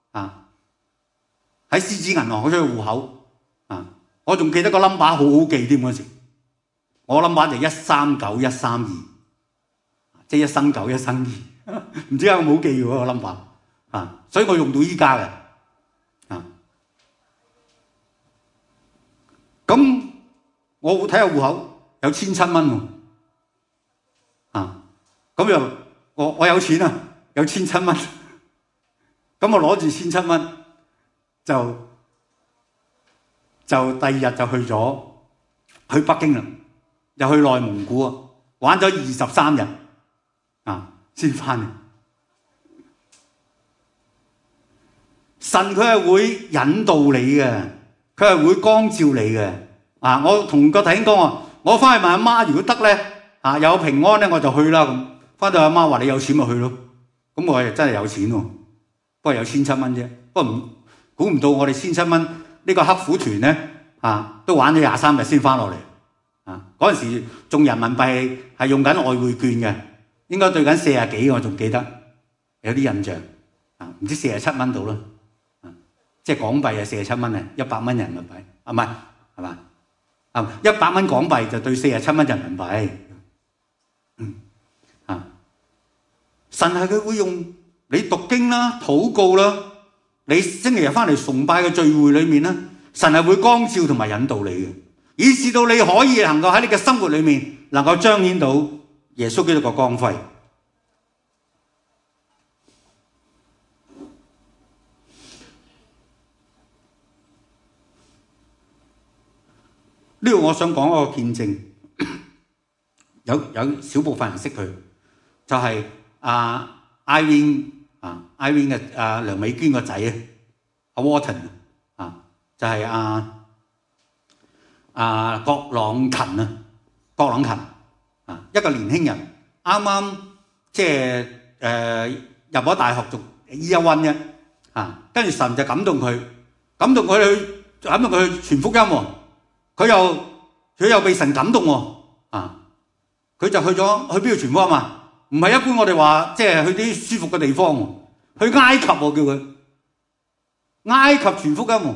喺獅子銀行開咗個戶口。我仲記得個 number 好好記添嗰時，我 number 就139132，即係一生9一生2，唔知有冇記喎個 number 所以我用到依家嘅。咁我睇下戶口有1700蚊喎。咁又我有錢啊，有1700蚊。咁我攞住1700蚊就第二日就去北京啦，又去內蒙古玩咗23日先翻嚟。神佢係會引導你嘅，佢係會光照你嘅。我同個弟兄講話，我翻去問阿媽，如果得咧有平安咧，我就去啦。咁翻到阿媽話你有錢咪去咯。咁我係真係有錢喎，不過有1700蚊啫。不過估唔到我哋1700蚊呢個刻苦團咧都玩咗23日先翻落嚟。嗰陣時仲人民幣係用緊外匯券嘅，應該對緊40幾，我仲記得有啲印象。唔知47蚊到啦。即係港幣47蚊啊，100蚊人民幣唔係嘛？100蚊港幣就對47蚊人民幣。神係佢會用你讀經啦、禱告啦，你星期日翻嚟崇拜嘅聚會裏面啦，神係會光照同埋引導你嘅，以致到你可以能夠喺你嘅生活裏面能夠彰顯到耶穌基督嘅光輝。呢度我想講一個見證， 有少部分人識佢，就係Irene Irene 嘅梁美娟個仔阿 Walton 就係郭朗勤一個年輕人，啱啱即係入咗大學讀 Year 1啫，跟住神就感動佢去傳福音喎，佢又被神感動喎，佢就去邊度傳福音啊？唔係一般我哋話即係去啲舒服嘅地方喎，去埃及喎，叫佢埃及傳福音喎，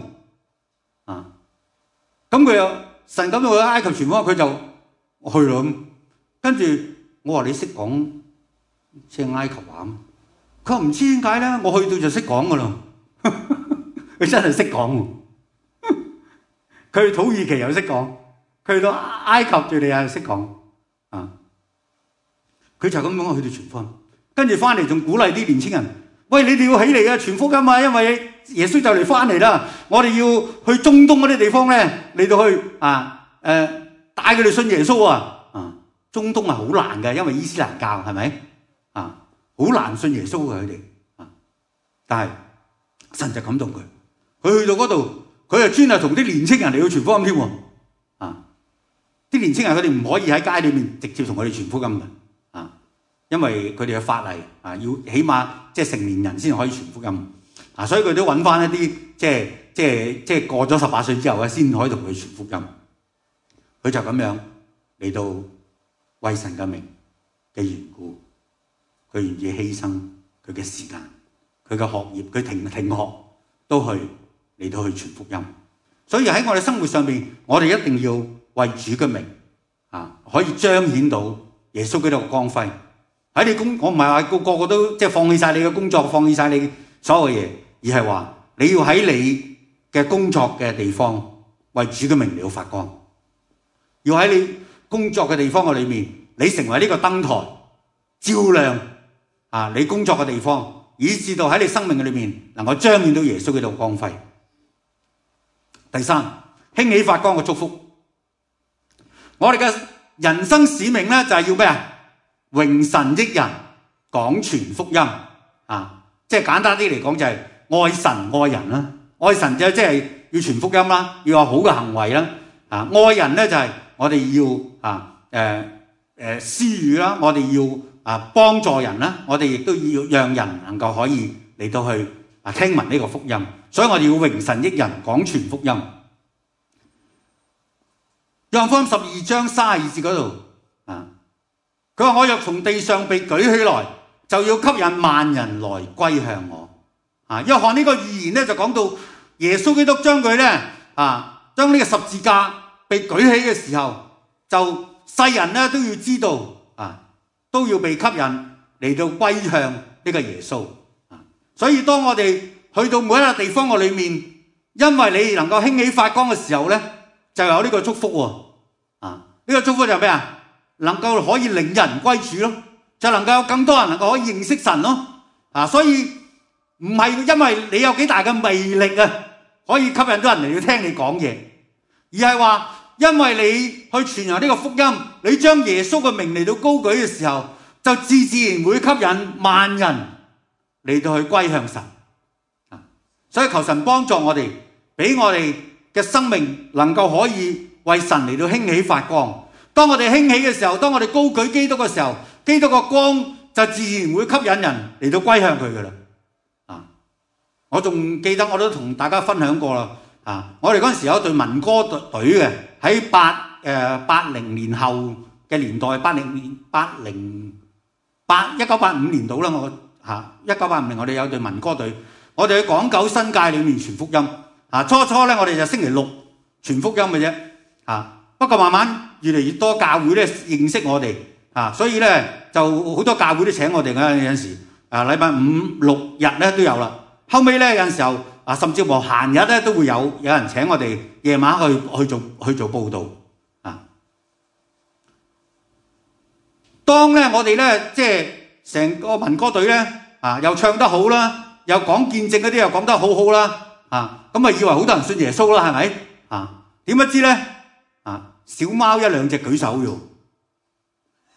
咁佢又神感動佢去埃及傳福音，佢就去咯。跟住我話你識講即係埃及話咩？佢話唔知點解咧，我去到就識講噶啦。佢真係識講喎。佢去土耳其又識講，佢去到埃及敘利亞又識講。佢就咁樣去到傳福音，跟住翻嚟仲鼓勵啲年青人，喂，你哋要起嚟啊，傳福音啊，因為耶穌就嚟翻嚟啦。我哋要去中東嗰啲地方咧，嚟到去帶佢哋信耶穌啊。中東係好難嘅，因為伊斯蘭教係咪好難信耶穌嘅佢哋但係神就感動佢，佢去到嗰度，佢就專係同啲年青人嚟到傳福音添喎。啲年青人佢哋唔可以喺街裏面直接同佢哋傳福音嘅。因為佢哋嘅法例要起碼即係成年人先可以傳福音所以佢都揾翻一啲即係過咗18歲之後先可以同佢傳福音。佢就咁樣嚟到為神嘅名嘅緣故，佢願意犧牲佢嘅時間、佢嘅學業、佢停學都去嚟到去傳福音。所以喺我哋生活上面，我哋一定要為主嘅名可以彰顯到耶穌基督嘅光輝。喺你我唔係話個個都即係放棄晒你嘅工作，放棄晒你所有嘢，而係話你要喺你嘅工作嘅地方為主嘅名嚟到發光。要喺你工作嘅地方嘅裏面，你成為呢個燈台，照亮你工作嘅地方，以至到喺你生命嘅裏面能夠彰顯到耶穌基督嘅光輝。第三，興起發光嘅祝福。我哋嘅人生使命咧就係要咩啊？榮神益人，講傳福音即係簡單啲嚟講就係愛神愛人啦。愛神就即係要傳福音啦，要有好嘅行為啦。愛人咧就係我哋要施予啦，我哋要幫助人啦，我哋亦都要讓人能夠可以嚟到去聽聞呢個福音。所以我哋要榮神益人，講傳福音。約翰福音12章32節嗰度佢話：我若從地上被舉起來，就要吸引萬人來歸向我。約翰呢個預言咧就講到耶穌基督將佢咧將呢個十字架被舉起嘅時候，就世人咧都要知道都要被吸引嚟到歸向呢個耶穌。所以當我哋去到每一個地方嘅裏面，因為你能夠興起發光嘅時候咧，就有呢個祝福喎。呢個祝福就係咩啊？能夠可以令人歸主咯，就能夠有更多人能夠可以認識神咯。所以唔係因為你有幾大嘅魅力可以吸引到人嚟要聽你講嘢，而係話因為你去傳揚呢個福音，你將耶穌嘅名嚟到高舉嘅時候，就自然會吸引萬人嚟到去歸向神。所以求神幫助我哋，俾我哋嘅生命能夠可以為神嚟到興起發光。當我哋興起嘅時候，當我哋高舉基督嘅時候，基督嘅光就自然會吸引人嚟到歸向佢噶啦。我仲記得我都同大家分享過啦。我哋嗰陣時有一隊民歌隊嘅，喺80年後嘅年代，1985年到啦。1985年我哋有隊民歌隊，我哋去港九新界裏面傳福音。初咧我哋就星期六傳福音嘅啫。不過慢慢越嚟越多教會咧認識我哋，所以咧就好多教會都請我哋嘅。有陣時禮拜5、6日咧都有啦。後尾咧有陣時候甚至乎閒日咧都會有人請我哋夜晚去做報道。當咧我哋咧即係成個民歌隊咧又唱得好啦，又講見證嗰啲又講得好好啦，咁以為好多人信耶穌啦，係咪？點不知咧小貓1兩隻舉手喎，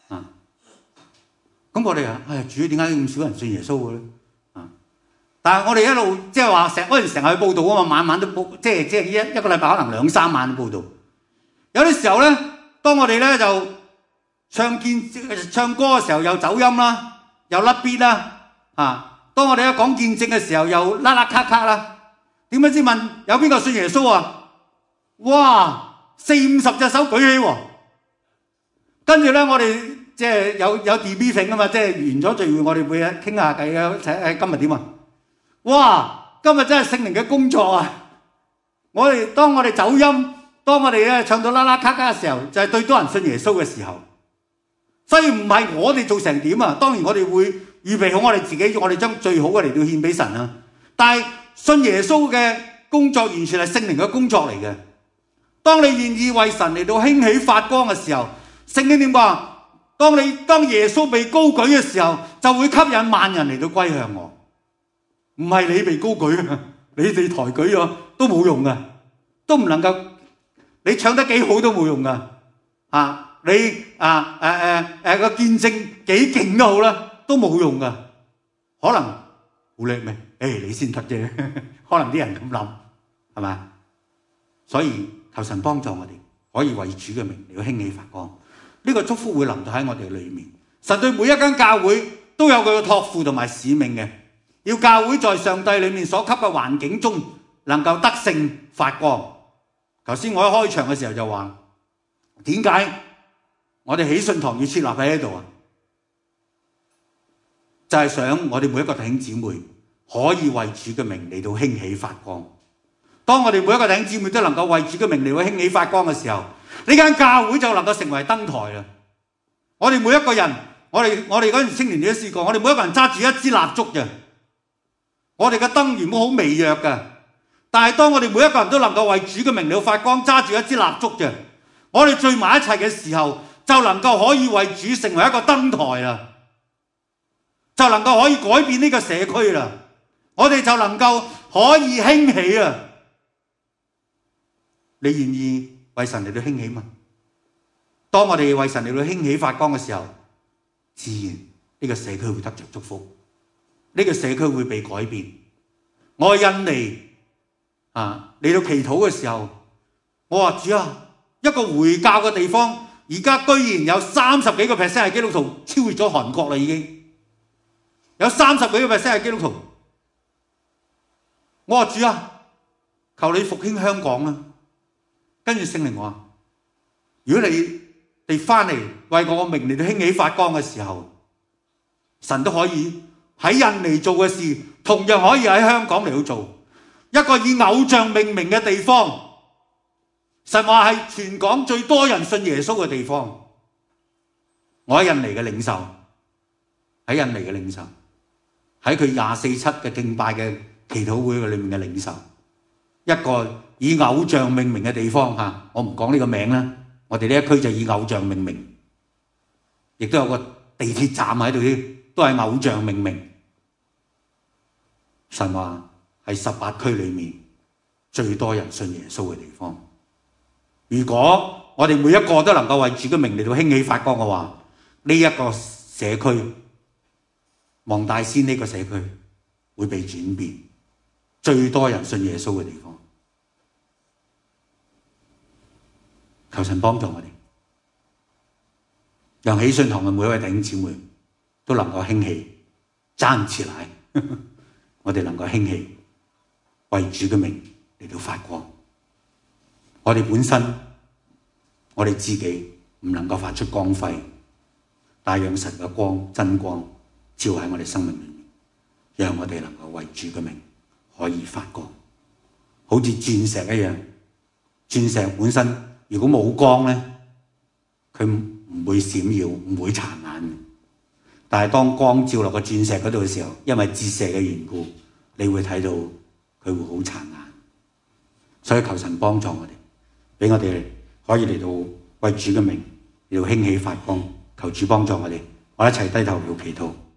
咁我哋啊，主點解咁少人信耶穌嘅咧？但係我哋一路即係話嗰陣成日去報道啊嘛，晚晚都報，即係一個禮拜可能2、3晚都報道。有啲時候咧，當我哋咧就唱歌嘅時候又走音啦，又甩 beat 啦，當我哋一講見證嘅時候又甩卡卡啦。點解先問有邊個信耶穌啊？哇，40-50隻手舉起喎。跟住咧，我哋即係有 debriefing 啊嘛，即係完咗聚會，我哋會傾下偈啊，今日點啊？哇！今日真係聖靈嘅工作啊！當我哋走音，當我哋咧唱到啦啦卡卡嘅時候，就係最多人信耶穌嘅時候。所以唔係我哋做成點啊？當然我哋會預備好我哋自己，我哋將最好嘅嚟到獻俾神啊！但係信耶穌嘅工作完全係聖靈嘅工作嚟嘅。當你願意為神嚟到興起發光嘅時候，聖經點講？當耶穌被高舉嘅時候，就會吸引萬人嚟到歸向我。唔係你被高舉啊，你哋抬舉咗都冇用噶，都唔能夠，你唱得幾好都冇用噶，你個見證幾勁都好啦，都冇用噶，可能好叻咩？你先得啫，可能啲人咁諗，係咪？所以求神幫助我哋，可以為主嘅名嚟到興起發光。呢個祝福會臨到喺我哋裏面。神對每一間教會都有佢嘅託付同埋使命嘅。要教會在上帝裏面所給嘅環境中能夠得勝發光。頭先我喺開場嘅時候就話，點解我哋喜信堂要設立喺呢度啊？就係想我哋每一個弟兄姊妹可以為主嘅名嚟到興起發光。當我哋每一個弟兄姊妹都能夠為主嘅名嚟到興起發光嘅時候，呢間教會就能夠成為燈台啦。我哋每一個人，我哋嗰陣青年隊都試過，我哋每一個人揸住一支蠟燭嘅。我哋嘅燈原本好微弱嘅，但係當我哋每一個人都能夠為主嘅名嚟到發光，揸住一支蠟燭嘅，我哋聚埋一齊嘅時候，就能夠可以為主成為一個燈台啦，就能夠可以改變呢個社區啦，我哋就能夠可以興起啊！你願意為神嚟到興起嗎？當我哋為神嚟到興起發光嘅時候，自然呢個社區會得着祝福。呢個社區會被改變。我喺印尼嚟到祈禱嘅時候，我話主啊，一個回教嘅地方，而家居然有30幾個%係基督徒，超越咗韓國啦已經。有30幾個%係基督徒。我話主啊，求你復興香港啦。跟住聖靈話，如果你哋翻嚟為我個名嚟到興起發光嘅時候，神都可以喺印尼做嘅事，同樣可以喺香港嚟到做。一個以偶像命名嘅地方，神話係全港最多人信耶穌嘅地方。我喺印尼嘅領袖，喺佢24/7嘅敬拜嘅祈禱會裏面嘅領袖，一個以偶像命名嘅地方嚇，我唔講呢個名啦。我哋呢一區就以偶像命名，亦都有個地鐵站喺度添，都係偶像命名。神話係18區裏面最多人信耶穌嘅地方。如果我哋每一個都能夠為主嘅名嚟到興起發光嘅話，呢一個社區黃大仙呢個社區會被轉變，最多人信耶穌嘅地方。求神幫助我哋，讓喜信堂嘅每一位弟兄姊妹都能夠興起，爭起來，我哋能夠興起為主嘅名嚟到發光。我哋本身我哋自己唔能夠發出光輝，但係讓神嘅光真光照喺我哋生命裏面，讓我哋能夠為主嘅名可以發光，好似鑽石一樣。鑽石本身如果冇光咧，佢唔會閃耀，唔會殘眼。但係當光照落個鑽石嗰度嘅時候，因為折射嘅緣故，你會睇到佢會好殘眼。所以求神幫助我哋，俾我哋可以嚟到為主嘅名嚟到興起發光。求主幫助我哋，我一齊低頭嚟到祈禱。